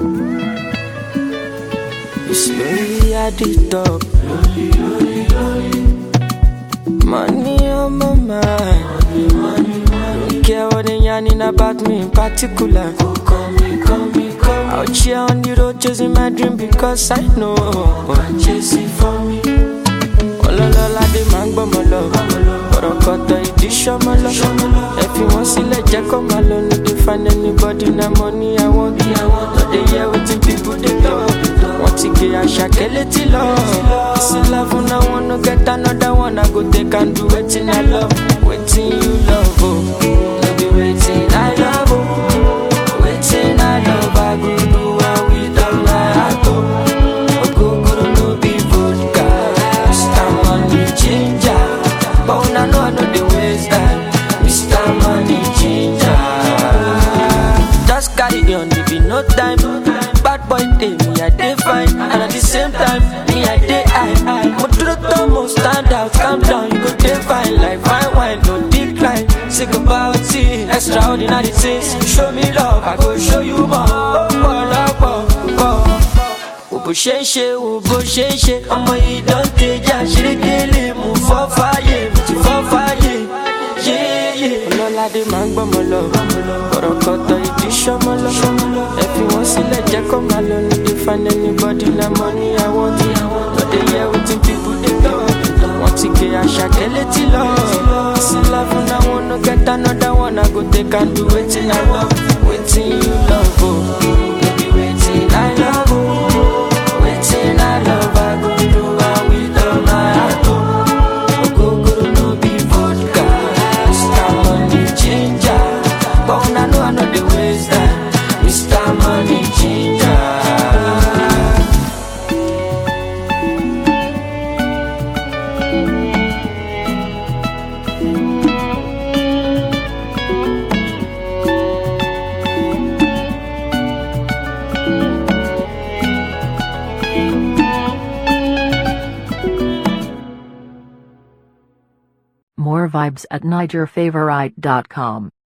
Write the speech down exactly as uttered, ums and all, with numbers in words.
You slowly at the top. Slowly, slowly, slowly. Money on my mind. Money, money, money. Don't care what they yarning about me in particular. Oh, call me, call me, call me. Out here on the road chasing my dream because I know I'm chasing for me. Ololola de máa ń gbọ́ mọ́ lọ. Ọ̀rọ̀ kọ̀tọ̀ ìdí ṣọ́mọ́ lọ. Ẹ fi wọ́n sílẹ̀ jẹ́ kó máa lọ. No dey find anybody na money I want. No dey hear wetin people dey talk. Wọ́n ti gé àṣàkẹ́ létí lọ. This love na one no get another one. I go take and do wetin I love. Wetin you love o. No be wetin I love o. Wetin I love I go do am with all my heart o. Ogogoro no be vodka. Mister Money Changer. But una know I no dey waste time. Mister Money Changer. Just carry on, there be no time. Bad boy day, me I dey fine. And at the same time, me I dey high. Motoro tomo stand out, calm down, you go dey fine. Like fine wine, no decline. Sick about it, extraordinary things. Show me love, I go show you more. Oh, oh, oh, oh, oh. Bó ṣe ń ṣe, wo bó ṣe ń ṣe. Ọmọ yìí dán tẹja, ṣerékélé, mú fọ́ fáyé, mú ti fọ́ fáyé. Yéyé. Ọlọ́ládé máa ń gbọ́mọ lọ. Ọ̀rọ̀ kọ̀tọ̀ ìdí ṣọ́mọ lọ. Ẹ fi wọ́n sílẹ̀ jẹ́ kó máa lọ. No dey find anybody na money I want. No dey hear wetin people dey talk. Wọ́n ti gé àṣàkẹ́ létí lọ. This love na one no get another one. I go take and do wetin I love. Wetin you love o. No be wetin I love o. Wetin I love I go do am with all my heart o. Ogogoro no be vodka. Mister Money Changer. But una know I no dey waste time. Mister Money Changer. More vibes at niger favorite dot com.